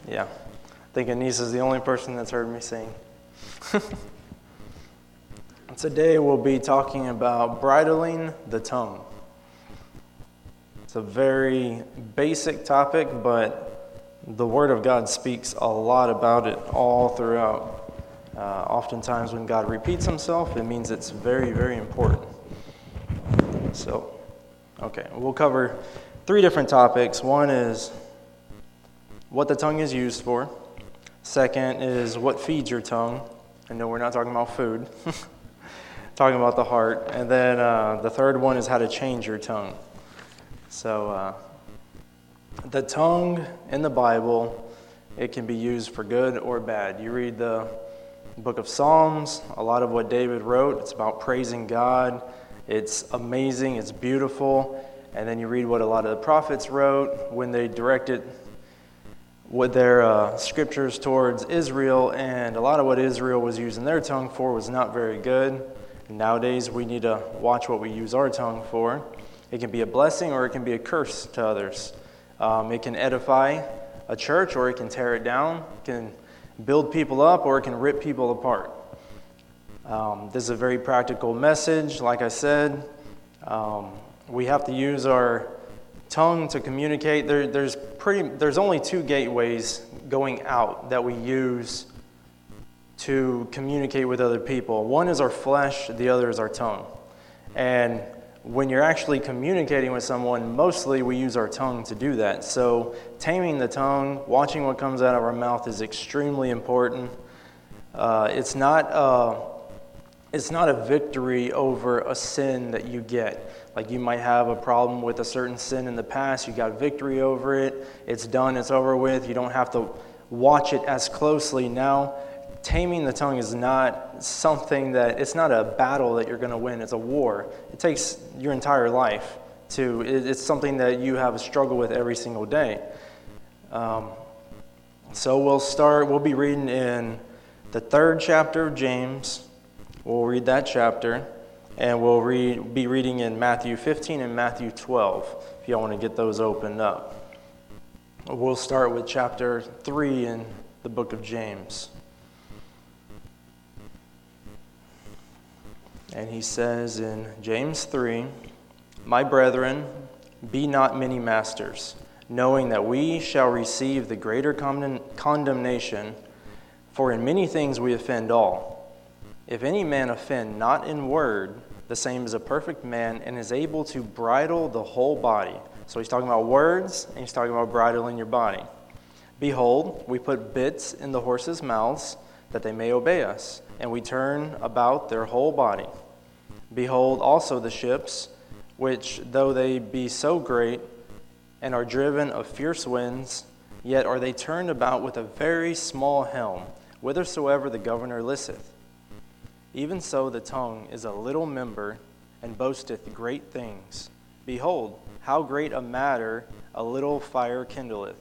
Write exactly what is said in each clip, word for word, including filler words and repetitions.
Yeah, I think Anissa's the only person that's heard me sing. Today we'll be talking about bridling the tongue. It's a very basic topic, but the Word of God speaks a lot about it all throughout. Uh, oftentimes when God repeats himself, it means it's very, very important. So, okay, we'll cover three different topics. One is what the tongue is used for. Second is what feeds your tongue. I know we're not talking about food. Talking about the heart. And then uh, the third one is how to change your tongue. So uh, the tongue in the Bible, it can be used for good or bad. You read the book of Psalms, a lot of what David wrote, it's about praising God. It's amazing, it's beautiful. And then you read what a lot of the prophets wrote when they directed with their uh, scriptures towards Israel, and a lot of what Israel was using their tongue for was not very good. Nowadays, we need to watch what we use our tongue for. It can be a blessing or it can be a curse to others. Um, it can edify a church or it can tear it down. It can build people up or it can rip people apart. Um, this is a very practical message. Like I said, um, we have to use our tongue to communicate. There, there's pretty. There's only two gateways going out that we use to communicate with other people. One is our flesh, the other is our tongue. And when you're actually communicating with someone, mostly we use our tongue to do that. So taming the tongue, watching what comes out of our mouth is extremely important. Uh, it's not a, it's not a victory over a sin that you get. Like you might have a problem with a certain sin in the past, you got victory over it, it's done, it's over with, you don't have to watch it as closely now. Taming the tongue is not something that, it's not a battle that you're going to win, it's a war. It takes your entire life to, it's something that you have a struggle with every single day. Um, so we'll start, we'll be reading in the third chapter of James. We'll read that chapter, and we'll read, be reading in Matthew fifteen and Matthew twelve, if y'all want to get those opened up. We'll start with chapter three in the book of James. And he says in James three, "My brethren, be not many masters, knowing that we shall receive the greater condemnation, for in many things we offend all. If any man offend not in word, the same is a perfect man and is able to bridle the whole body." So he's talking about words, and he's talking about bridling your body. "Behold, we put bits in the horses' mouths, that they may obey us, and we turn about their whole body. Behold also the ships, which though they be so great, and are driven of fierce winds, yet are they turned about with a very small helm, whithersoever the governor listeth. Even so the tongue is a little member, and boasteth great things. Behold, how great a matter a little fire kindleth.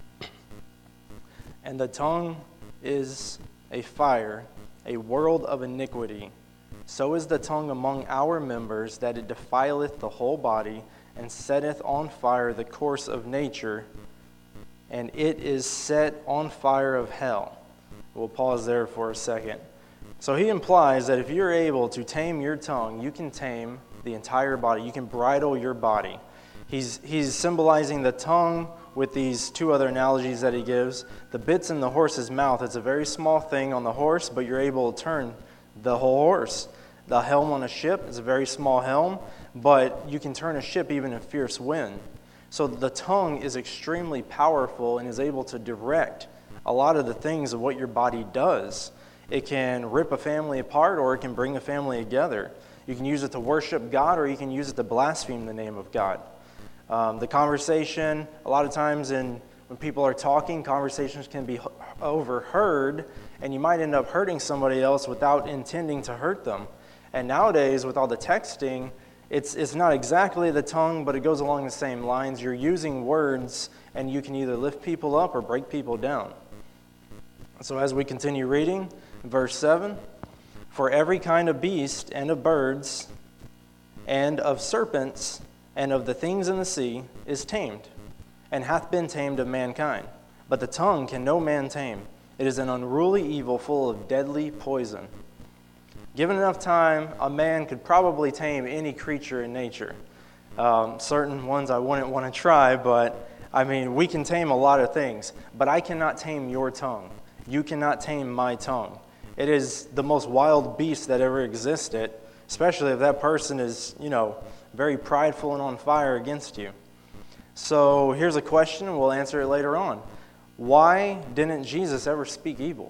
And the tongue is a fire, a world of iniquity. So is the tongue among our members, that it defileth the whole body, and setteth on fire the course of nature, and it is set on fire of hell." We'll pause there for a second. So he implies that if you're able to tame your tongue, you can tame the entire body. You can bridle your body. He's, he's symbolizing the tongue with these two other analogies that he gives. The bits in the horse's mouth, it's a very small thing on the horse, but you're able to turn the whole horse. The helm on a ship is a very small helm, but you can turn a ship even in fierce wind. So the tongue is extremely powerful and is able to direct a lot of the things of what your body does. It can rip a family apart, or it can bring a family together. You can use it to worship God, or you can use it to blaspheme the name of God. Um, the conversation, a lot of times in, when people are talking, conversations can be overheard, and you might end up hurting somebody else without intending to hurt them. And nowadays, with all the texting, it's it's not exactly the tongue, but it goes along the same lines. You're using words, and you can either lift people up or break people down. So as we continue reading, verse seven, "For every kind of beast and of birds and of serpents and of the things in the sea is tamed, and hath been tamed of mankind. But the tongue can no man tame. It is an unruly evil full of deadly poison. Given enough time, a man could probably tame any creature in nature. Um, certain ones I wouldn't want to try, but I mean, we can tame a lot of things. But I cannot tame your tongue. You cannot tame my tongue. It is the most wild beast that ever existed, especially if that person is, you know, very prideful and on fire against you. So here's a question, and we'll answer it later on. Why didn't Jesus ever speak evil?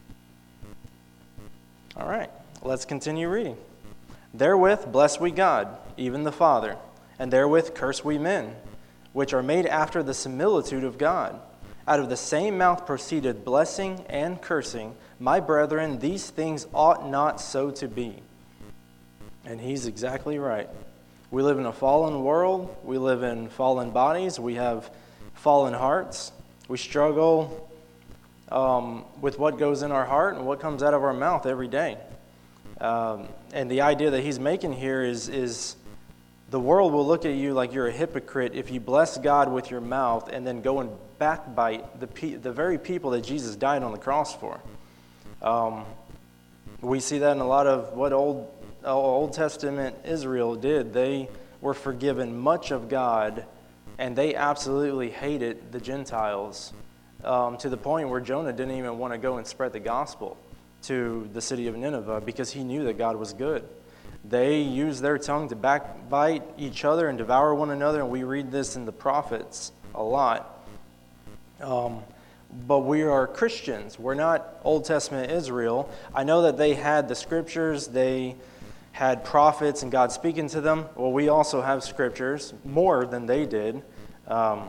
All right, let's continue reading. Therewith bless we God, even the Father, and therewith curse we men, which are made after the similitude of God. Out of the same mouth proceeded blessing and cursing. My brethren, these things ought not so to be. And he's exactly right. We live in a fallen world. We live in fallen bodies. We have fallen hearts. We struggle um, with what goes in our heart and what comes out of our mouth every day. Um, and the idea that he's making here is, is the world will look at you like you're a hypocrite if you bless God with your mouth and then go and backbite the pe- the very people that Jesus died on the cross for. Um, we see that in a lot of what Old Old Testament Israel did. They were forgiven much of God, and they absolutely hated the Gentiles um, to the point where Jonah didn't even want to go and spread the gospel to the city of Nineveh because he knew that God was good. They used their tongue to backbite each other and devour one another, and we read this in the prophets a lot. Um, but we are Christians. We're not Old Testament Israel. I know that they had the scriptures, they had prophets and God speaking to them. Well, we also have scriptures, more than they did. Um,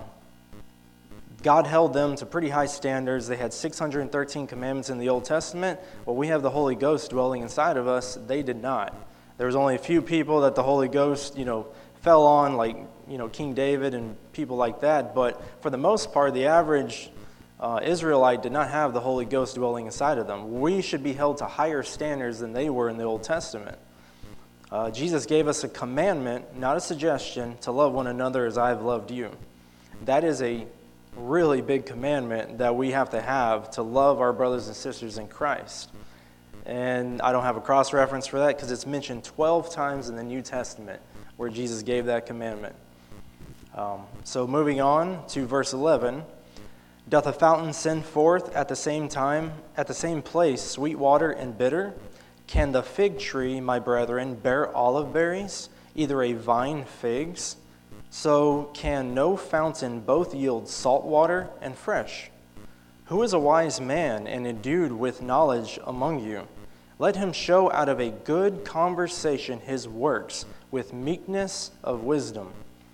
God held them to pretty high standards. They had six hundred thirteen commandments in the Old Testament. Well, we have the Holy Ghost dwelling inside of us. They did not. There was only a few people that the Holy Ghost, you know, fell on, like, you know, King David and people like that. But for the most part, the average uh, Israelite did not have the Holy Ghost dwelling inside of them. We should be held to higher standards than they were in the Old Testament. Uh, Jesus gave us a commandment, not a suggestion, to love one another as I have loved you. That is a really big commandment that we have to have to love our brothers and sisters in Christ. And I don't have a cross-reference for that because it's mentioned twelve times in the New Testament where Jesus gave that commandment. Um, so moving on to verse eleven. Doth a fountain send forth at the same time, at the same place, sweet water and bitter? Can the fig tree, my brethren, bear olive berries, either a vine figs? So can no fountain both yield salt water and fresh? Who is a wise man and endued with knowledge among you? Let him show out of a good conversation his works with meekness of wisdom.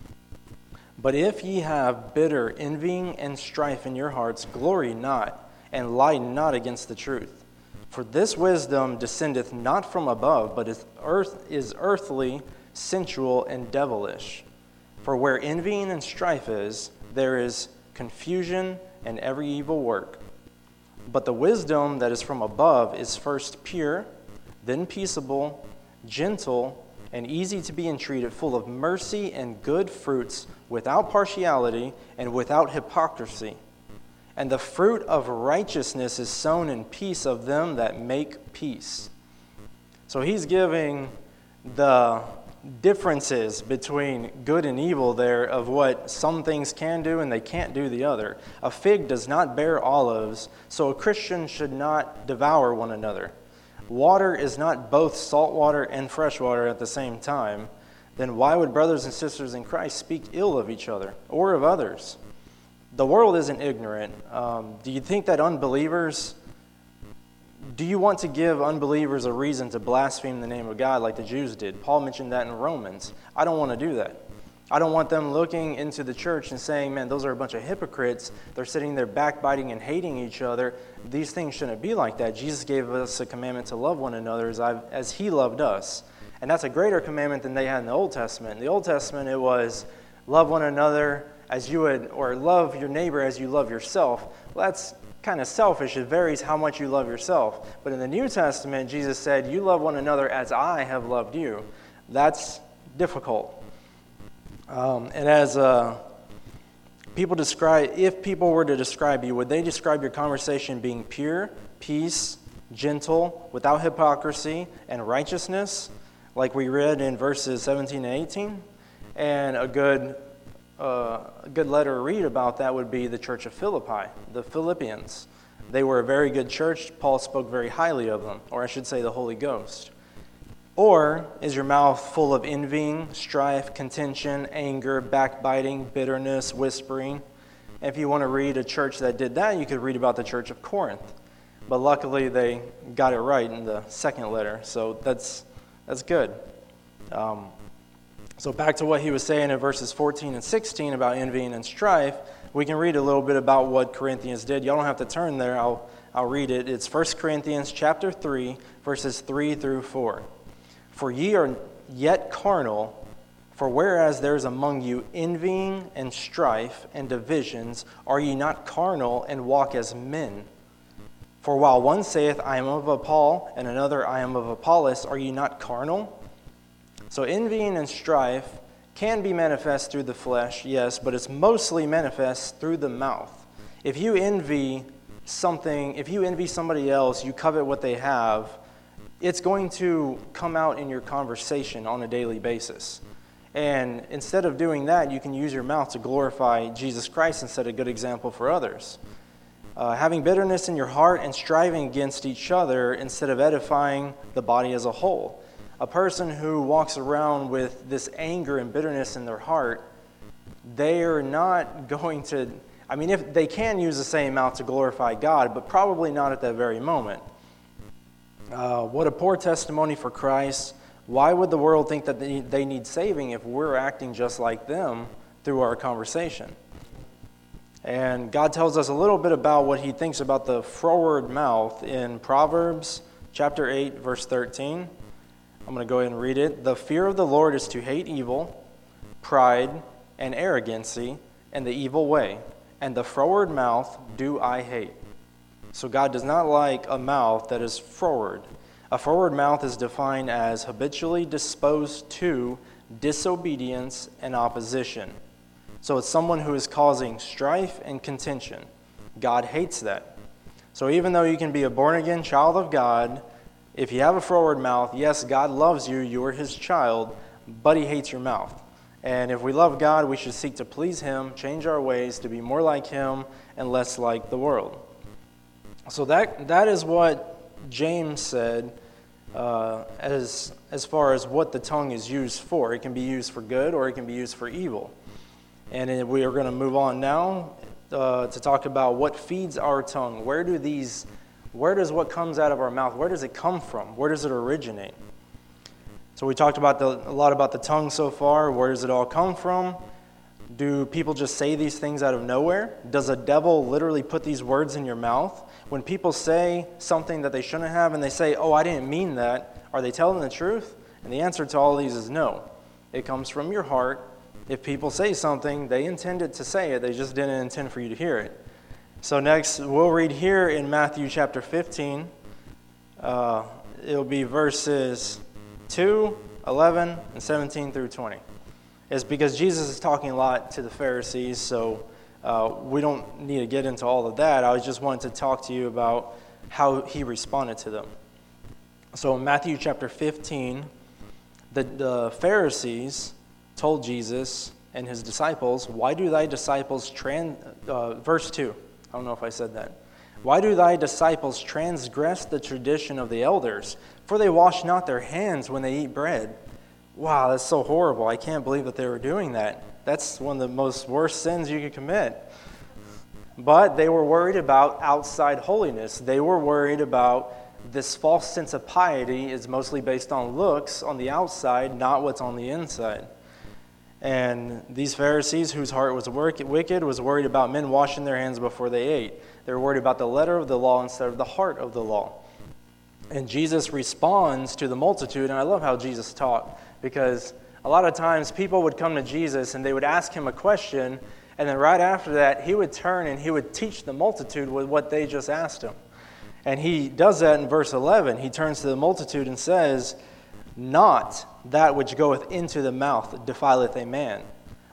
But if ye have bitter envying and strife in your hearts, glory not, and lie not against the truth. For this wisdom descendeth not from above, but is, earth, is earthly, sensual, and devilish. For where envying and strife is, there is confusion and every evil work. But the wisdom that is from above is first pure, then peaceable, gentle, and easy to be entreated, full of mercy and good fruits, without partiality and without hypocrisy. And the fruit of righteousness is sown in peace of them that make peace. So he's giving the differences between good and evil there of what some things can do and they can't do the other. A fig does not bear olives, so a Christian should not devour one another. Water is not both salt water and fresh water at the same time. Then why would brothers and sisters in Christ speak ill of each other or of others? The world isn't ignorant. Um, do you think that unbelievers Do you want to give unbelievers a reason to blaspheme the name of God like the Jews did? Paul mentioned that in Romans. I don't want to do that. I don't want them looking into the church and saying, man, those are a bunch of hypocrites. They're sitting there backbiting and hating each other. These things shouldn't be like that. Jesus gave us a commandment to love one another as, I've, as he loved us. And that's a greater commandment than they had in the Old Testament. In the Old Testament, it was love one another as you would, or love your neighbor as you love yourself. Well, that's kind of selfish. It varies how much you love yourself. But in the New Testament, Jesus said, you love one another as I have loved you. That's difficult. Um, and as a people describe, if people were to describe you, would they describe your conversation being pure, peace, gentle, without hypocrisy, and righteousness, like we read in verses seventeen and eighteen? And a good, uh, a good letter to read about that would be the church of Philippi, the Philippians. They were a very good church. Paul spoke very highly of them, or I should say the Holy Ghost. Or is your mouth full of envying, strife, contention, anger, backbiting, bitterness, whispering? And if you want to read a church that did that, you could read about the church of Corinth. But luckily, they got it right in the second letter, so that's that's good. Um, so back to what he was saying in verses fourteen and sixteen about envying and strife, we can read a little bit about what Corinthians did. Y'all don't have to turn there. I'll I'll read it. It's First Corinthians chapter three, verses three through four. For ye are yet carnal, for whereas there is among you envying and strife and divisions, are ye not carnal and walk as men? For while one saith, I am of Paul, and another, I am of Apollos, are ye not carnal? So envying and strife can be manifest through the flesh, yes, but it's mostly manifest through the mouth. If you envy something, if you envy somebody else, you covet what they have, it's going to come out in your conversation on a daily basis. And instead of doing that, you can use your mouth to glorify Jesus Christ and set a good example for others. Uh, having bitterness in your heart and striving against each other instead of edifying the body as a whole. A person who walks around with this anger and bitterness in their heart, they are not going to, I mean, if they can use the same mouth to glorify God, but probably not at that very moment. Uh, what a poor testimony for Christ. Why would the world think that they, they need saving if we're acting just like them through our conversation? And God tells us a little bit about what he thinks about the froward mouth in Proverbs chapter eight, verse thirteen. I'm going to go ahead and read it. The fear of the Lord is to hate evil, pride, and arrogancy, and the evil way. And the froward mouth do I hate. So God does not like a mouth that is froward. A froward mouth is defined as habitually disposed to disobedience and opposition. So it's someone who is causing strife and contention. God hates that. So even though you can be a born-again child of God, if you have a froward mouth, yes, God loves you, you are his child, but he hates your mouth. And if we love God, we should seek to please him, change our ways to be more like him and less like the world. So that that is what James said uh, as, as far as what the tongue is used for. It can be used for good or it can be used for evil. And we are going to move on now uh, to talk about what feeds our tongue. Where do these, where does what comes out of our mouth, where does it come from? Where does it originate? So we talked about the, a lot about the tongue so far. Where does it all come from? Do people just say these things out of nowhere? Does a devil literally put these words in your mouth? When people say something that they shouldn't have and they say, oh, I didn't mean that, are they telling the truth? And the answer to all these is no. It comes from your heart. If people say something, they intended to say it. They just didn't intend for you to hear it. So next, we'll read here in Matthew chapter fifteen. Uh, it'll be verses two, eleven, and seventeen through twenty. It's because Jesus is talking a lot to the Pharisees, so uh, we don't need to get into all of that. I just wanted to talk to you about how he responded to them. So in Matthew chapter fifteen, the, the Pharisees told Jesus and his disciples, why do thy disciples trans... Uh, verse two, I don't know if I said that. Why do thy disciples transgress the tradition of the elders? For they wash not their hands when they eat bread. Wow, that's so horrible. I can't believe that they were doing that. That's one of the most worst sins you could commit. But they were worried about outside holiness. They were worried about this false sense of piety is mostly based on looks on the outside, not what's on the inside. And these Pharisees, whose heart was wicked, was worried about men washing their hands before they ate. They were worried about the letter of the law instead of the heart of the law. And Jesus responds to the multitude, and I love how Jesus taught, because a lot of times people would come to Jesus and they would ask him a question, and then right after that, he would turn and he would teach the multitude with what they just asked him. And he does that in verse eleven. He turns to the multitude and says, not that which goeth into the mouth defileth a man,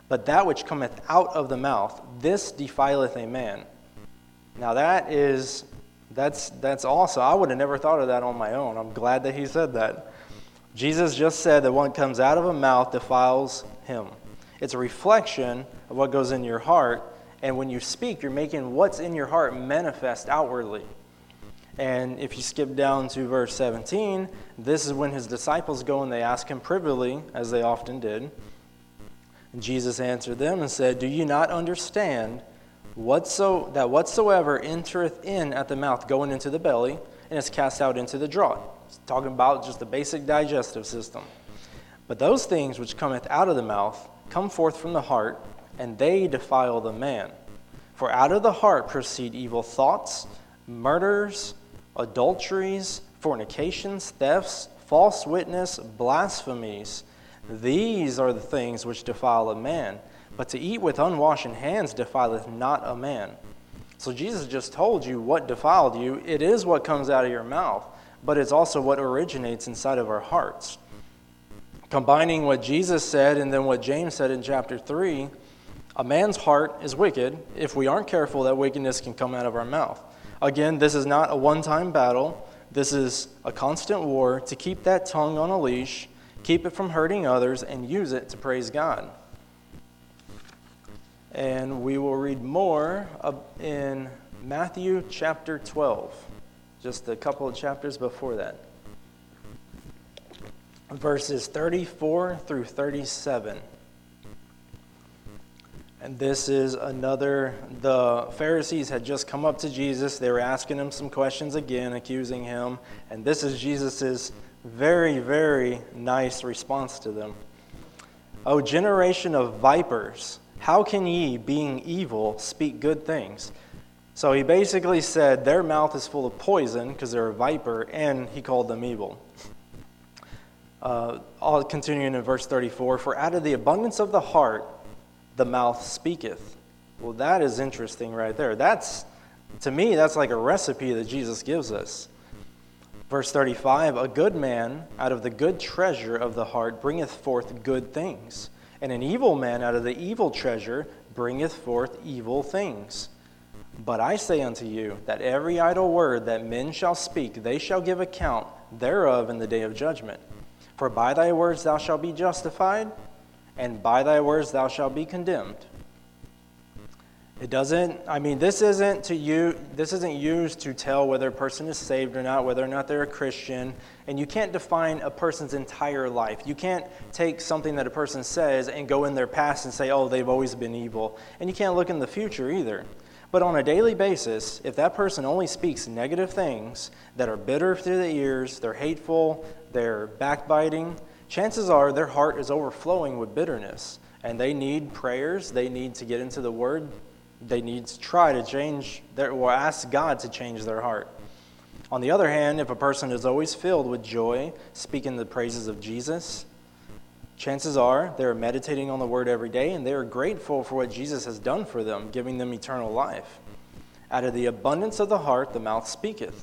But that which cometh out of the mouth, this defileth a man. Now that is, that's that's awesome. I would have never thought of that on my own. I'm glad that he said that. Jesus just said that what comes out of a mouth defiles him. It's a reflection of what goes in your heart, and when you speak, you're making what's in your heart manifest outwardly. And if you skip down to verse seventeen, this is when his disciples go and they ask him privily, as they often did. And Jesus answered them and said, "Do you not understand whatso, that whatsoever entereth in at the mouth, going into the belly, and is cast out into the draught?" It's talking about just the basic digestive system. "But those things which cometh out of the mouth come forth from the heart, and they defile the man. For out of the heart proceed evil thoughts, murders, adulteries, fornications, thefts, false witness, blasphemies. These are the things which defile a man. But to eat with unwashen hands defileth not a man." So Jesus just told you what defiled you. It is what comes out of your mouth, but it's also what originates inside of our hearts. Combining what Jesus said and then what James said in chapter three, a man's heart is wicked. If we aren't careful, that wickedness can come out of our mouth. Again, this is not a one-time battle. This is a constant war to keep that tongue on a leash, keep it from hurting others, and use it to praise God. And we will read more in Matthew chapter twelve, just a couple of chapters before that. Verses thirty-four through thirty-seven. And this is another, the Pharisees had just come up to Jesus. They were asking him some questions again, accusing him. And this is Jesus' very, very nice response to them. "O generation of vipers, how can ye, being evil, speak good things?" So he basically said their mouth is full of poison because they're a viper, and he called them evil. Uh, I'll continue in verse thirty-four. "For out of the abundance of the heart the mouth speaketh." Well, that is interesting right there. That's, to me, that's like a recipe that Jesus gives us. Verse thirty-five, "A good man out of the good treasure of the heart bringeth forth good things, and an evil man out of the evil treasure bringeth forth evil things. But I say unto you, that every idle word that men shall speak, they shall give account thereof in the day of judgment. For by thy words thou shalt be justified, and by thy words thou shalt be condemned." It doesn't, I mean, this isn't to you, this isn't used to tell whether a person is saved or not, whether or not they're a Christian. And you can't define a person's entire life. You can't take something that a person says and go in their past and say, oh, they've always been evil. And you can't look in the future either. But on a daily basis, if that person only speaks negative things that are bitter through the ears, they're hateful, they're backbiting, chances are their heart is overflowing with bitterness. And they need prayers, they need to get into the Word, they need to try to change their, or ask God to change their heart. On the other hand, if a person is always filled with joy, speaking the praises of Jesus, chances are they're meditating on the Word every day and they're grateful for what Jesus has done for them, giving them eternal life. Out of the abundance of the heart, the mouth speaketh.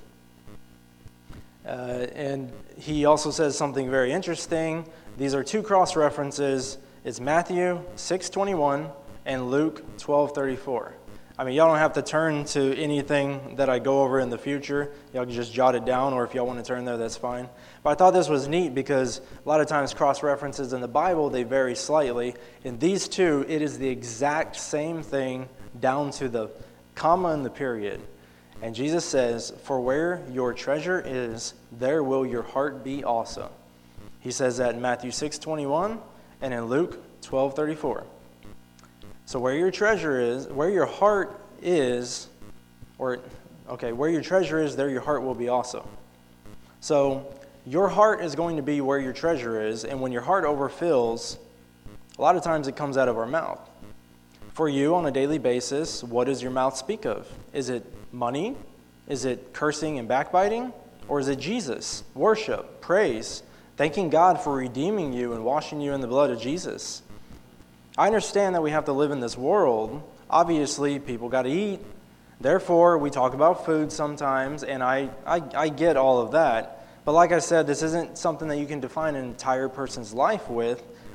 Uh, and he also says something very interesting. These are two cross-references. It's Matthew six twenty-one and Luke twelve thirty-four. I mean, y'all don't have to turn to anything that I go over in the future. Y'all can just jot it down, or if y'all want to turn there, that's fine. But I thought this was neat because a lot of times cross-references in the Bible, they vary slightly. In these two, it is the exact same thing down to the comma and the period. And Jesus says, "For where your treasure is, there will your heart be also." He says that in Matthew six twenty-one and in Luke twelve thirty-four. So where your treasure is, where your heart is, or, okay, where your treasure is, there your heart will be also. So your heart is going to be where your treasure is, and when your heart overfills, a lot of times it comes out of our mouth. For you, on a daily basis, what does your mouth speak of? Is it money? Is it cursing and backbiting? Or is it Jesus, worship, praise, thanking God for redeeming you and washing you in the blood of Jesus? I understand that we have to live in this world. Obviously, people got to eat. Therefore, we talk about food sometimes, and I, I, I get all of that. But like I said, this isn't something that you can define an entire person's life with.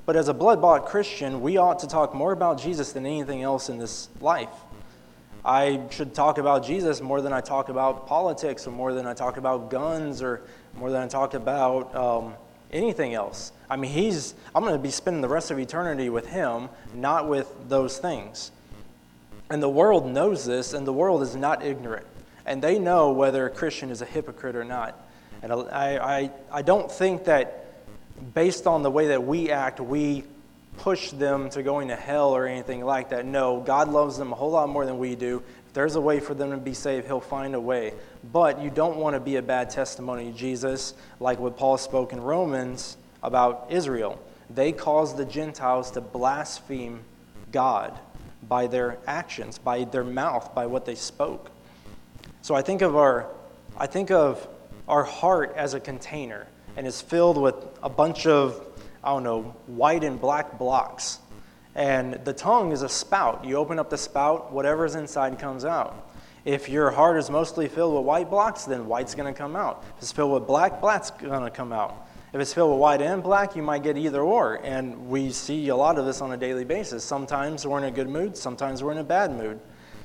But as a blood-bought Christian, we ought to talk more about Jesus than anything else in this life. I should talk about Jesus more than I talk about politics, or more than I talk about guns, or more than I talk about um, anything else. I mean, he's. I'm going to be spending the rest of eternity with him, not with those things. And the world knows this, and the world is not ignorant. And they know whether a Christian is a hypocrite or not. And I, I, I don't think that based on the way that we act, we push them to going to hell or anything like that. No, God loves them a whole lot more than we do. If there's a way for them to be saved, he'll find a way. But you don't want to be a bad testimony to Jesus, like what Paul spoke in Romans about Israel. They caused the Gentiles to blaspheme God by their actions, by their mouth, by what they spoke. So I think of our, I think of our heart as a container, and it's filled with a bunch of, I don't know, white and black blocks. And the tongue is a spout. You open up the spout, whatever's inside comes out. If your heart is mostly filled with white blocks, then white's going to come out. If it's filled with black, black's going to come out. If it's filled with white and black, you might get either or. And we see a lot of this on a daily basis. Sometimes we're in a good mood, sometimes we're in a bad mood.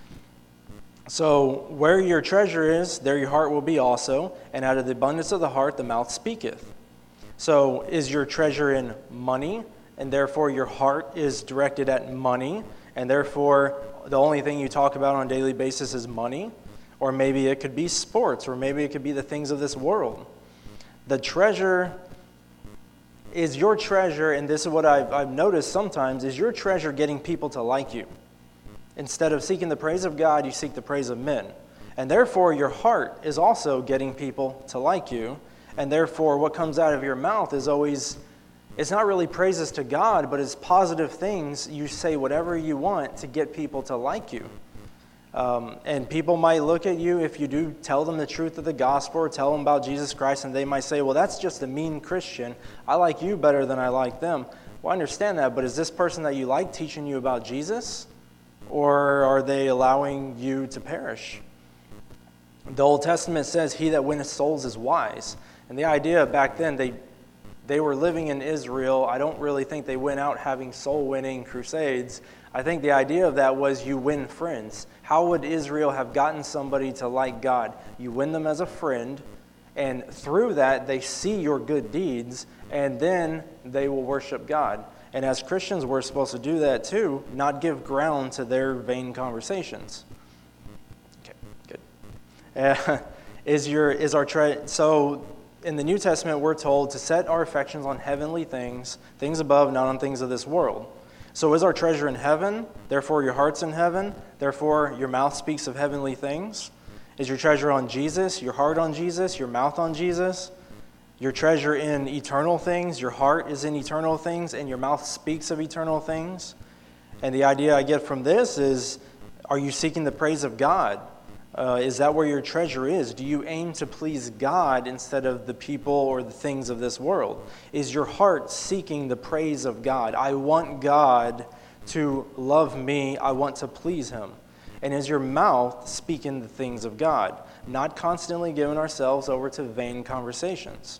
So where your treasure is, there your heart will be also. And out of the abundance of the heart, the mouth speaketh. So is your treasure in money, and therefore your heart is directed at money, and therefore the only thing you talk about on a daily basis is money? Or maybe it could be sports, or maybe it could be the things of this world. The treasure is your treasure, and this is what I've, I've noticed sometimes, is your treasure getting people to like you. Instead of seeking the praise of God, you seek the praise of men. And therefore your heart is also getting people to like you. And therefore, what comes out of your mouth is always, it's not really praises to God, but it's positive things. You say whatever you want to get people to like you. Um, and people might look at you if you do tell them the truth of the gospel or tell them about Jesus Christ, and they might say, well, that's just a mean Christian. I like you better than I like them. Well, I understand that, but is this person that you like teaching you about Jesus? Or are they allowing you to perish? The Old Testament says, he that winneth souls is wise. And the idea back then, they they were living in Israel. I don't really think they went out having soul-winning crusades. I think the idea of that was you win friends. How would Israel have gotten somebody to like God? You win them as a friend, and through that, they see your good deeds, and then they will worship God. And as Christians, we're supposed to do that too, not give ground to their vain conversations. Okay, good. Uh, is your is our tre- so in the New Testament, we're told to set our affections on heavenly things, things above, not on things of this world. So is our treasure in heaven? Therefore, your heart's in heaven. Therefore, your mouth speaks of heavenly things. Is your treasure on Jesus? Your heart on Jesus? Your mouth on Jesus? Your treasure in eternal things? Your heart is in eternal things, and your mouth speaks of eternal things? And the idea I get from this is, are you seeking the praise of God? Uh, is that where your treasure is? Do you aim to please God instead of the people or the things of this world? Is your heart seeking the praise of God? I want God to love me. I want to please him. And is your mouth speaking the things of God? Not constantly giving ourselves over to vain conversations.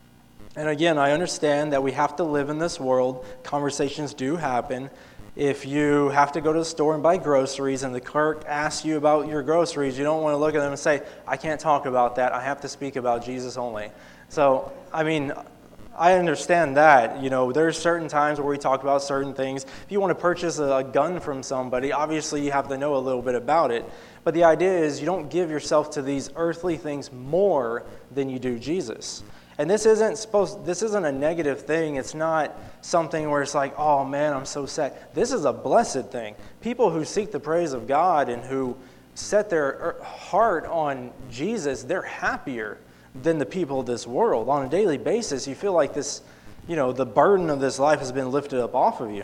And again, I understand that we have to live in this world. Conversations do happen. If you have to go to the store and buy groceries and the clerk asks you about your groceries, you don't want to look at them and say, I can't talk about that. I have to speak about Jesus only. So, I mean, I understand that. You know, there's certain times where we talk about certain things. If you want to purchase a gun from somebody, obviously you have to know a little bit about it. But the idea is you don't give yourself to these earthly things more than you do Jesus. And this isn't supposed. This isn't a negative thing. It's not something where it's like, oh man, I'm so sad. This is a blessed thing. People who seek the praise of God and who set their heart on Jesus, they're happier than the people of this world. On a daily basis, you feel like this, you know, the burden of this life has been lifted up off of you.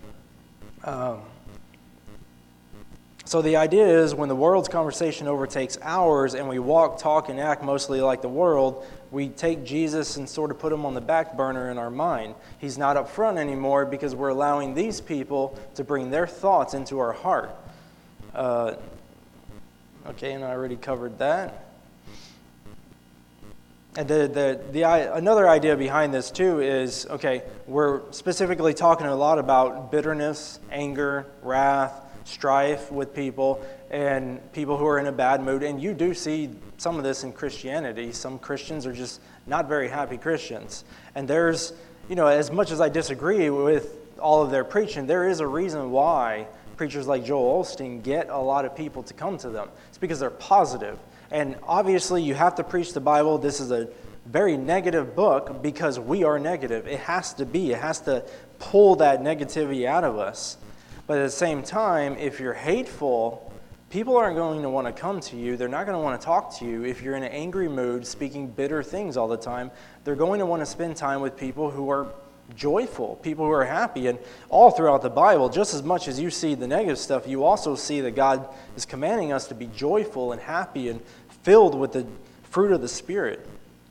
Um, so the idea is when the world's conversation overtakes ours and we walk, talk, and act mostly like the world, we take Jesus and sort of put him on the back burner in our mind. He's not up front anymore because we're allowing these people to bring their thoughts into our heart. Uh, okay, and I already covered that. And the, the, the, another idea behind this too is, okay, we're specifically talking a lot about bitterness, anger, wrath, strife with people, and people who are in a bad mood. And you do see some of this in Christianity. Some Christians are just not very happy Christians. And there's, you know, as much as I disagree with all of their preaching, there is a reason why preachers like Joel Osteen get a lot of people to come to them. It's because they're positive. And obviously, you have to preach the Bible. This is a very negative book because we are negative. It has to be. It has to pull that negativity out of us. But at the same time, if you're hateful, people aren't going to want to come to you. They're not going to want to talk to you. If you're in an angry mood, speaking bitter things all the time, they're going to want to spend time with people who are joyful, people who are happy. And all throughout the Bible, just as much as you see the negative stuff, you also see that God is commanding us to be joyful and happy and filled with the fruit of the Spirit.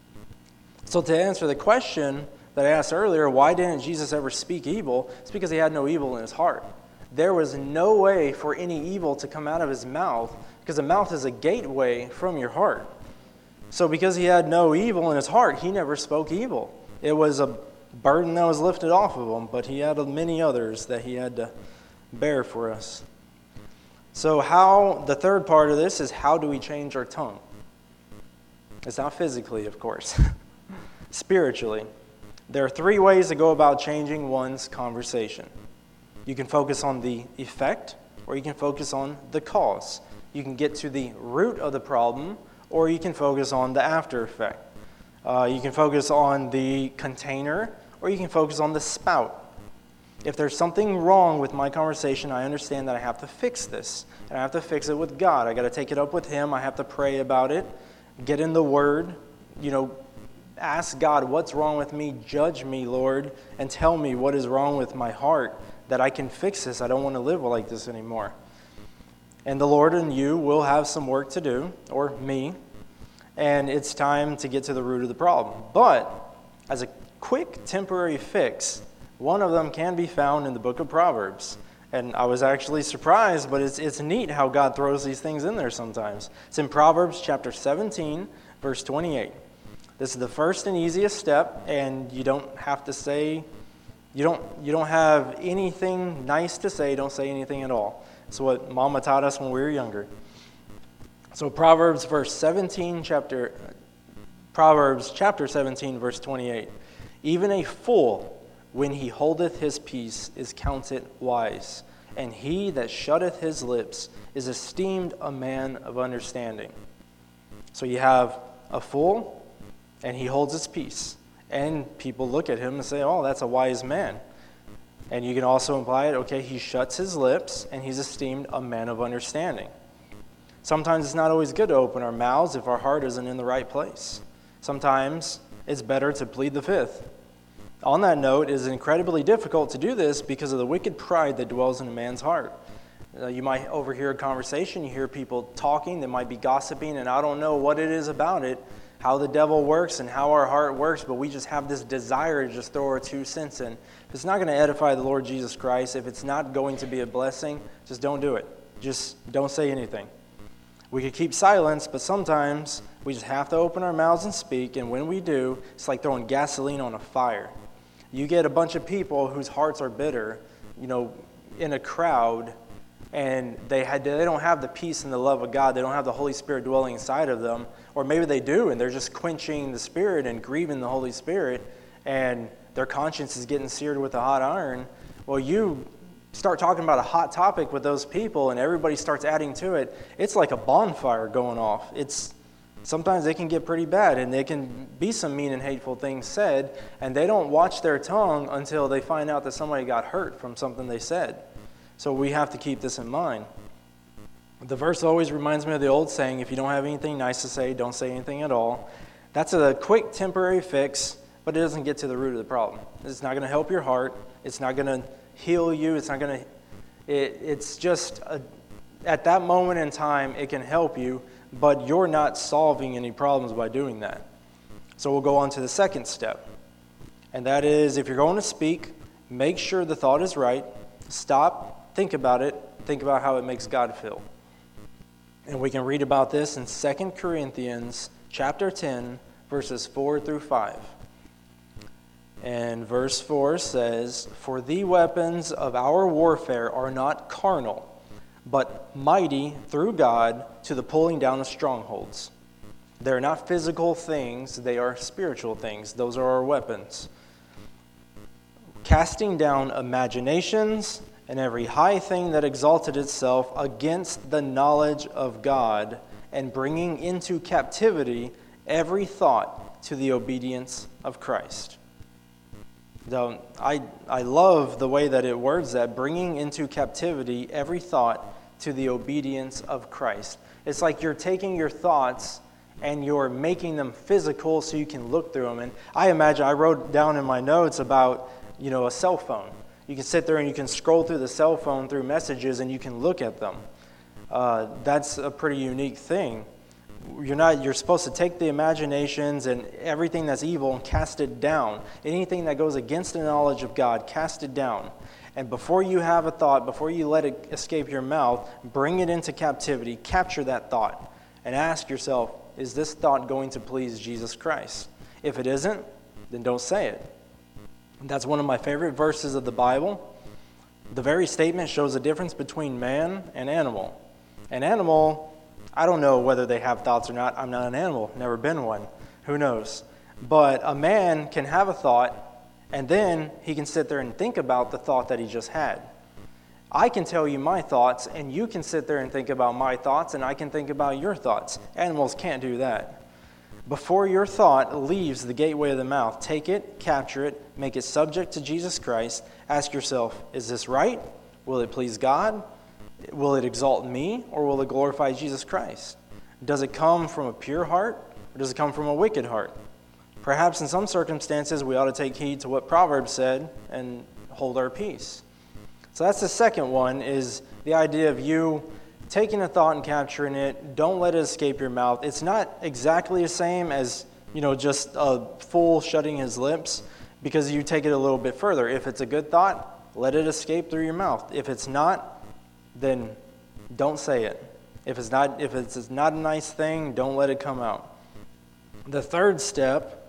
So to answer the question that I asked earlier, why didn't Jesus ever speak evil? It's because he had no evil in his heart. There was no way for any evil to come out of his mouth, because the mouth is a gateway from your heart. So because he had no evil in his heart, he never spoke evil. It was a burden that was lifted off of him, but he had many others that he had to bear for us. So how, the third part of this is, how do we change our tongue? It's not physically, of course. Spiritually. There are three ways to go about changing one's conversation. You can focus on the effect, or you can focus on the cause. You can get to the root of the problem, or you can focus on the after effect. Uh, you can focus on the container, or you can focus on the spout. If there's something wrong with my conversation, I understand that I have to fix this. And I have to fix it with God. I got to take it up with Him. I have to pray about it. Get in the Word. You know, ask God, what's wrong with me? Judge me, Lord, and tell me what is wrong with my heart, that I can fix this. I don't want to live like this anymore. And the Lord and you will have some work to do, or me, and it's time to get to the root of the problem. But as a quick temporary fix, one of them can be found in the book of Proverbs. And I was actually surprised, but it's it's neat how God throws these things in there sometimes. It's in Proverbs chapter seventeen, verse twenty-eight. This is the first and easiest step, and you don't have to say, you don't you don't have anything nice to say, don't say anything at all. It's what Mama taught us when we were younger. So Proverbs verse seventeen, chapter Proverbs chapter seventeen, verse twenty-eight. Even a fool, when he holdeth his peace, is counted wise, and he that shutteth his lips is esteemed a man of understanding. So you have a fool, and he holds his peace. And people look at him and say, oh, that's a wise man. And you can also imply it, okay, he shuts his lips, and he's esteemed a man of understanding. Sometimes it's not always good to open our mouths if our heart isn't in the right place. Sometimes it's better to plead the fifth. On that note, it is incredibly difficult to do this because of the wicked pride that dwells in a man's heart. Uh, you might overhear a conversation, you hear people talking, they might be gossiping, and I don't know what it is about it, how the devil works and how our heart works, but we just have this desire to just throw our two cents in. If it's not going to edify the Lord Jesus Christ, if it's not going to be a blessing, just don't do it. Just don't say anything. We could keep silence, but sometimes we just have to open our mouths and speak, and when we do, it's like throwing gasoline on a fire. You get a bunch of people whose hearts are bitter, you know, in a crowd, and they had they don't have the peace and the love of God. They don't have the Holy Spirit dwelling inside of them. Or maybe they do, and they're just quenching the Spirit and grieving the Holy Spirit, and their conscience is getting seared with a hot iron. Well, you start talking about a hot topic with those people, and everybody starts adding to it. It's like a bonfire going off. It's Sometimes they can get pretty bad, and there can be some mean and hateful things said, and they don't watch their tongue until they find out that somebody got hurt from something they said. So we have to keep this in mind. The verse always reminds me of the old saying, if you don't have anything nice to say, don't say anything at all. That's a quick temporary fix, but it doesn't get to the root of the problem. It's not going to help your heart. It's not going to heal you. It's not going to, it, it's just, a, at that moment in time, it can help you, but you're not solving any problems by doing that. So we'll go on to the second step. And that is, if you're going to speak, make sure the thought is right. Stop, think about it, think about how it makes God feel. And we can read about this in Second Corinthians chapter ten, verses four through five. And verse four says, "For the weapons of our warfare are not carnal, but mighty through God to the pulling down of strongholds." They're not physical things, they are spiritual things. Those are our weapons. "Casting down imaginations and every high thing that exalted itself against the knowledge of God, and bringing into captivity every thought to the obedience of Christ." So I, I love the way that it words that, bringing into captivity every thought to the obedience of Christ. It's like you're taking your thoughts and you're making them physical so you can look through them. And I imagine, I wrote down in my notes about, you know, a cell phone. You can sit there and you can scroll through the cell phone through messages and you can look at them. Uh, that's a pretty unique thing. You're not. You're supposed to take the imaginations and everything that's evil and cast it down. Anything that goes against the knowledge of God, cast it down. And before you have a thought, before you let it escape your mouth, bring it into captivity, capture that thought, and ask yourself, is this thought going to please Jesus Christ? If it isn't, then don't say it. That's one of my favorite verses of the Bible. The very statement shows a difference between man and animal. An animal, I don't know whether they have thoughts or not. I'm not an animal, never been one. Who knows? But a man can have a thought, and then he can sit there and think about the thought that he just had. I can tell you my thoughts, and you can sit there and think about my thoughts, and I can think about your thoughts. Animals can't do that. Before your thought leaves the gateway of the mouth, take it, capture it, make it subject to Jesus Christ. Ask yourself, is this right? Will it please God? Will it exalt me, or will it glorify Jesus Christ? Does it come from a pure heart, or does it come from a wicked heart? Perhaps in some circumstances we ought to take heed to what Proverbs said and hold our peace. So that's the second one, is the idea of you taking a thought and capturing it. Don't let it escape your mouth. It's not exactly the same as, you know, just a fool shutting his lips, because you take it a little bit further. If it's a good thought, let it escape through your mouth. If it's not, then don't say it. If it's not, if it's not a nice thing, don't let it come out. The third step,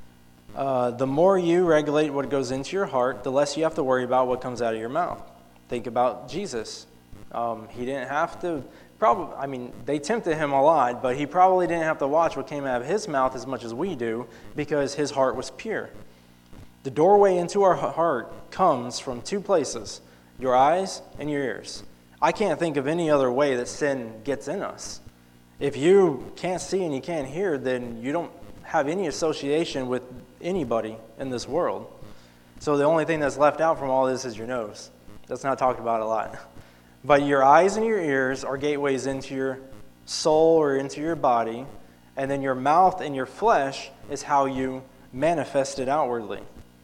uh, the more you regulate what goes into your heart, the less you have to worry about what comes out of your mouth. Think about Jesus. Um, he didn't have to, probably, I mean, they tempted him a lot, but he probably didn't have to watch what came out of his mouth as much as we do, because his heart was pure. The doorway into our heart comes from two places, your eyes and your ears. I can't think of any other way that sin gets in us. If you can't see and you can't hear, then you don't have any association with anybody in this world. So the only thing that's left out from all this is your nose. That's not talked about a lot. But your eyes and your ears are gateways into your soul or into your body, and then your mouth and your flesh is how you manifest it outwardly.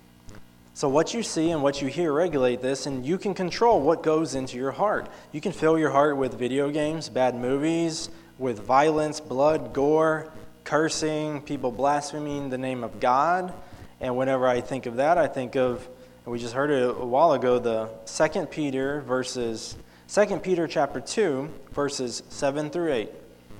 So what you see and what you hear regulate this, and you can control what goes into your heart. You can fill your heart with video games, bad movies, with violence, blood, gore, cursing, people blaspheming the name of God. And whenever I think of that, I think of, and we just heard it a while ago, the Second Peter verses, Second Peter chapter two, verses seven through eight.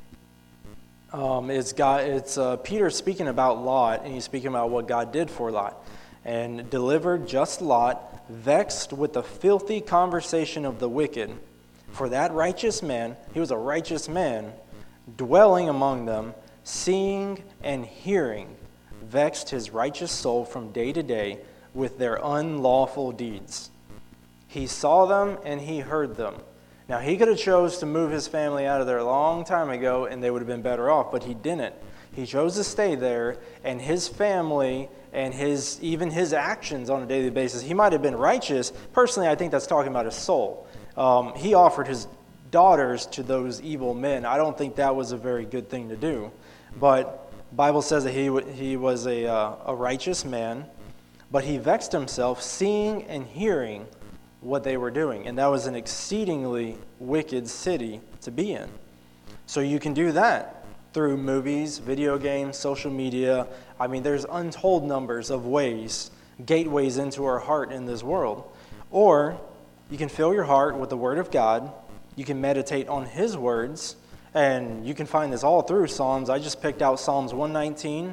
Um, it's God, it's uh, Peter speaking about Lot, and he's speaking about what God did for Lot. And delivered just Lot, vexed with the filthy conversation of the wicked. For that righteous man, he was a righteous man, dwelling among them, seeing and hearing, vexed his righteous soul from day to day with their unlawful deeds. He saw them and he heard them. Now, he could have chose to move his family out of there a long time ago, and they would have been better off, but he didn't. He chose to stay there, and his family and his even his actions on a daily basis, he might have been righteous. Personally, I think that's talking about his soul. Um, he offered his daughters to those evil men. I don't think that was a very good thing to do. But the Bible says that he he was a uh, a righteous man, but he vexed himself seeing and hearing what they were doing. And that was an exceedingly wicked city to be in. So you can do that through movies, video games, social media. I mean, there's untold numbers of ways, gateways into our heart in this world. Or you can fill your heart with the Word of God. You can meditate on His words, and you can find this all through Psalms. I just picked out Psalms one nineteen,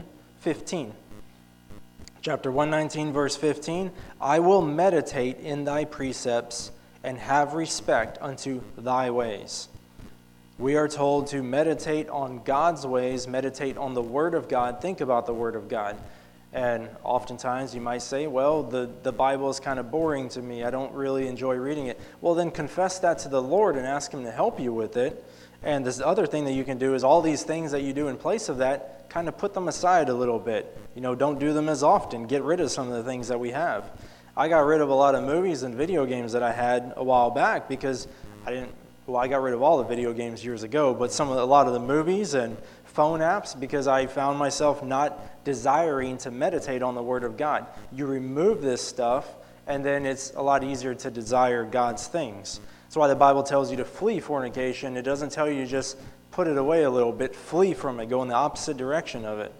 fifteen. Chapter one nineteen, verse fifteen, I will meditate in thy precepts and have respect unto thy ways. We are told to meditate on God's ways, meditate on the Word of God, think about the Word of God. And oftentimes you might say, well, the, the Bible is kind of boring to me. I don't really enjoy reading it. Well, then confess that to the Lord and ask Him to help you with it. And this other thing that you can do is all these things that you do in place of that, kind of put them aside a little bit. You know, don't do them as often. Get rid of some of the things that we have. I got rid of a lot of movies and video games that I had a while back because I didn't, well, I got rid of all the video games years ago, but some of the, a lot of the movies and phone apps because I found myself not desiring to meditate on the Word of God. You remove this stuff, and then it's a lot easier to desire God's things. That's why the Bible tells you to flee fornication. It doesn't tell you to just put it away a little bit, flee from it, go in the opposite direction of it.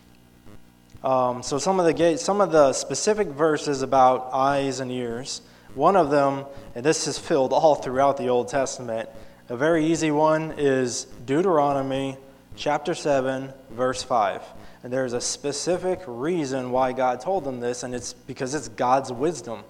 Um, so some of the some of the specific verses about eyes and ears. One of them, and this is filled all throughout the Old Testament. A very easy one is Deuteronomy chapter seven, verse five. And there's a specific reason why God told them this, and it's because it's God's wisdom.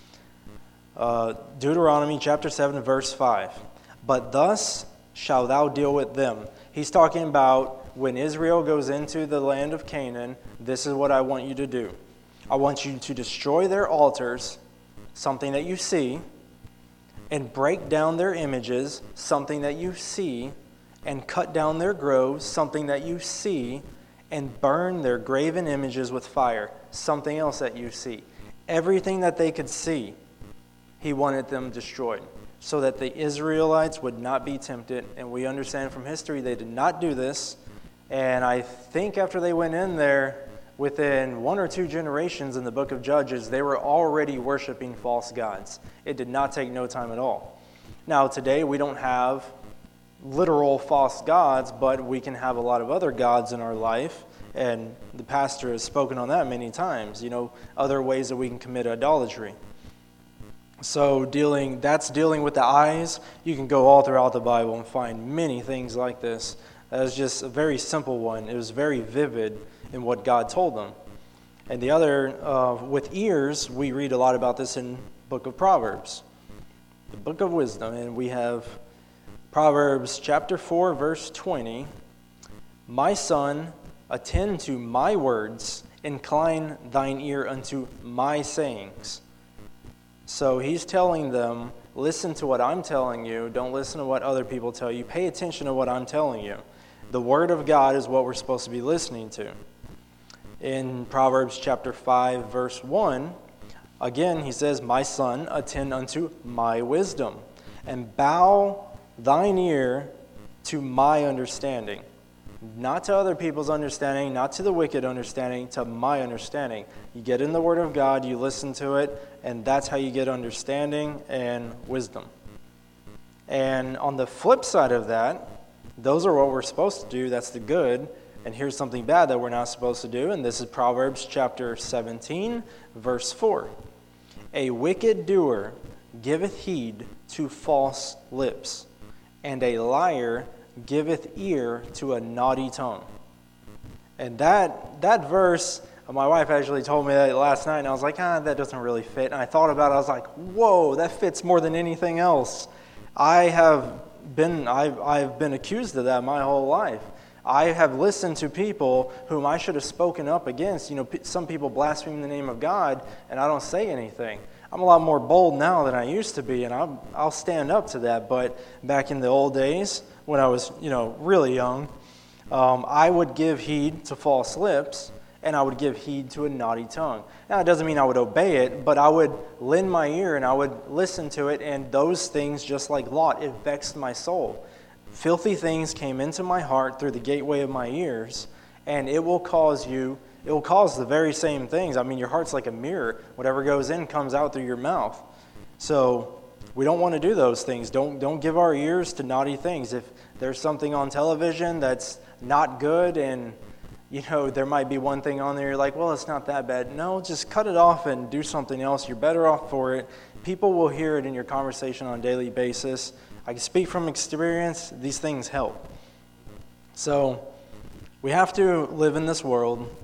Uh, Deuteronomy chapter seven, verse five. But thus shalt thou deal with them. He's talking about when Israel goes into the land of Canaan, this is what I want you to do. I want you to destroy their altars, something that you see, and break down their images, something that you see, and cut down their groves, something that you see, and burn their graven images with fire, something else that you see. Everything that they could see, he wanted them destroyed, so that the Israelites would not be tempted. And we understand from history they did not do this. And I think after they went in there, within one or two generations in the book of Judges, they were already worshiping false gods. It did not take no time at all. Now today we don't have literal false gods, but we can have a lot of other gods in our life, and the pastor has spoken on that many times, you know, other ways that we can commit idolatry. So dealing that's dealing with the eyes. You can go all throughout the Bible and find many things like this. That was just a very simple one. It was very vivid in what God told them. And the other, uh, with ears, we read a lot about this in the book of Proverbs, the book of wisdom, and we have Proverbs chapter four, verse twenty. My son, attend to my words, incline thine ear unto my sayings. So he's telling them, listen to what I'm telling you. Don't listen to what other people tell you. Pay attention to what I'm telling you. The Word of God is what we're supposed to be listening to. In Proverbs chapter five, verse one, again he says, my son, attend unto my wisdom, and bow thine ear to my understanding. Not to other people's understanding, not to the wicked understanding, to my understanding. You get in the Word of God, you listen to it, and that's how you get understanding and wisdom. And on the flip side of that, those are what we're supposed to do. That's the good. And here's something bad that we're not supposed to do, and this is Proverbs chapter seventeen, verse four. A wicked doer giveth heed to false lips, and a liar giveth ear to a naughty tongue. And that that verse, my wife actually told me that last night, and I was like, ah, that doesn't really fit. And I thought about it, I was like, whoa, that fits more than anything else. I have been I've I've been accused of that my whole life. I have listened to people whom I should have spoken up against. You know, some people blaspheme the name of God, and I don't say anything. I'm a lot more bold now than I used to be, and I'll, I'll stand up to that. But back in the old days, when I was, you know, really young, um, I would give heed to false lips, and I would give heed to a naughty tongue. Now, it doesn't mean I would obey it, but I would lend my ear, and I would listen to it, and those things, just like Lot, it vexed my soul. Filthy things came into my heart through the gateway of my ears, and it will cause you, it will cause the very same things. I mean, your heart's like a mirror. Whatever goes in comes out through your mouth. So we don't want to do those things. Don't don't give our ears to naughty things. If there's something on television that's not good, and you know there might be one thing on there, you're like, well, it's not that bad. No, just cut it off and do something else. You're better off for it. People will hear it in your conversation on a daily basis. I can speak from experience. These things help. So we have to live in this world.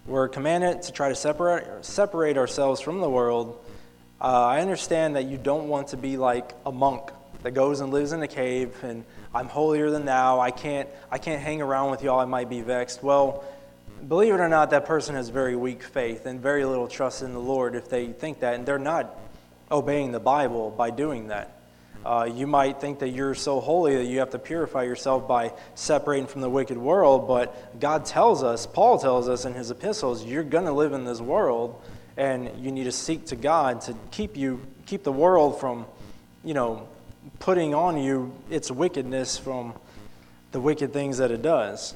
we're commanded to try to separate separate ourselves from the world. Uh, I understand that you don't want to be like a monk that goes and lives in a cave and I'm holier than thou. I can't I can't hang around with y'all. I might be vexed. Well, believe it or not, that person has very weak faith and very little trust in the Lord if they think that, and they're not obeying the Bible by doing that. Uh, you might think that you're so holy that you have to purify yourself by separating from the wicked world, but God tells us, Paul tells us in his epistles, you're going to live in this world, and you need to seek to God to keep you keep the world from, you know, putting on you its wickedness from the wicked things that it does.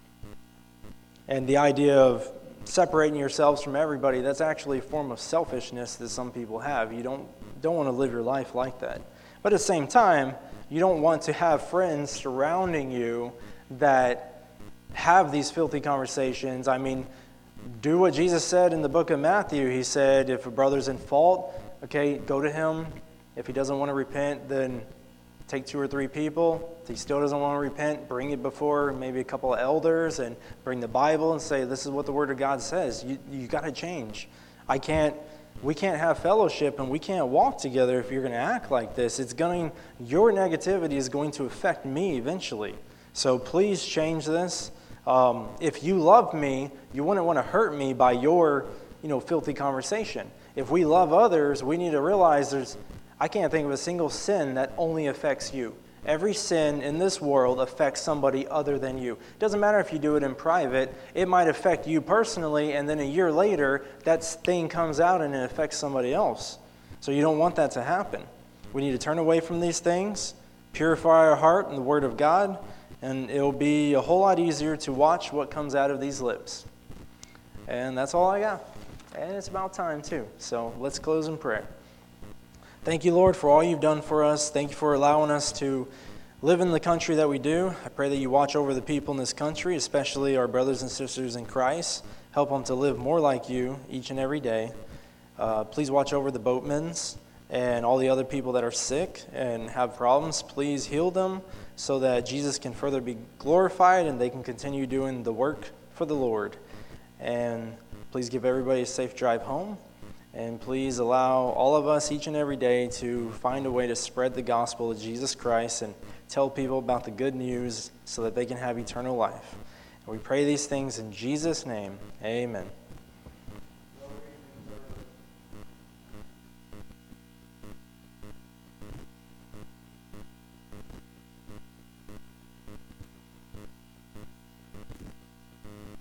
And the idea of separating yourselves from everybody, that's actually a form of selfishness that some people have. You don't don't want to live your life like that. But at the same time, you don't want to have friends surrounding you that have these filthy conversations. I mean, do what Jesus said in the book of Matthew. He said, if a brother's in fault, okay, go to him. If he doesn't want to repent, then take two or three people. If he still doesn't want to repent, bring it before maybe a couple of elders and bring the Bible and say, this is what the Word of God says. You you got to change. I can't, we can't have fellowship and we can't walk together if you're going to act like this. It's going, your negativity is going to affect me eventually. So please change this. Um, if you love me, you wouldn't want to hurt me by your, you know, filthy conversation. If we love others, we need to realize there's, I can't think of a single sin that only affects you. Every sin in this world affects somebody other than you. It doesn't matter if you do it in private. It might affect you personally, and then a year later, that thing comes out and it affects somebody else. So you don't want that to happen. We need to turn away from these things, purify our heart in the Word of God, and it'll be a whole lot easier to watch what comes out of these lips. And that's all I got. And it's about time too. So let's close in prayer. Thank you, Lord, for all you've done for us. Thank you for allowing us to live in the country that we do. I pray that you watch over the people in this country, especially our brothers and sisters in Christ. Help them to live more like you each and every day. Uh, please watch over the boatmen's and all the other people that are sick and have problems. Please heal them so that Jesus can further be glorified and they can continue doing the work for the Lord. And please give everybody a safe drive home. And please allow all of us each and every day to find a way to spread the gospel of Jesus Christ and tell people about the good news so that they can have eternal life. And we pray these things in Jesus' name. Amen.